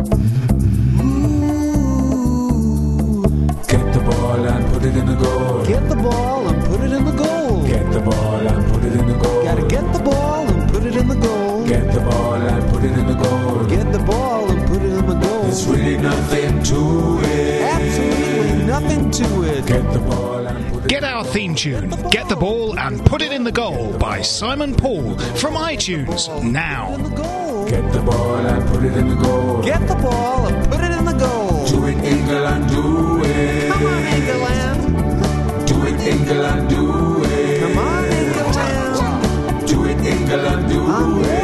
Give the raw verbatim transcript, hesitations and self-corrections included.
Get the ball and put it in the goal. Get the ball and put it in the goal. Get the ball and put it in the goal. Gotta get the ball and put it in the goal. Get the ball and put it in the goal. Get the ball and put it in the goal. There's really nothing to it. Absolutely nothing to it. Get the ball and put it Get our theme tune, Get the Ball and Put It in the Goal by Simon Paul from iTunes now. in the goal. Get the ball and put it in the goal. Get the ball and put it in the goal. Do it, England, do it. Come on, England. Do it, England, do it. Come on, England. Do it, England, do I'm it.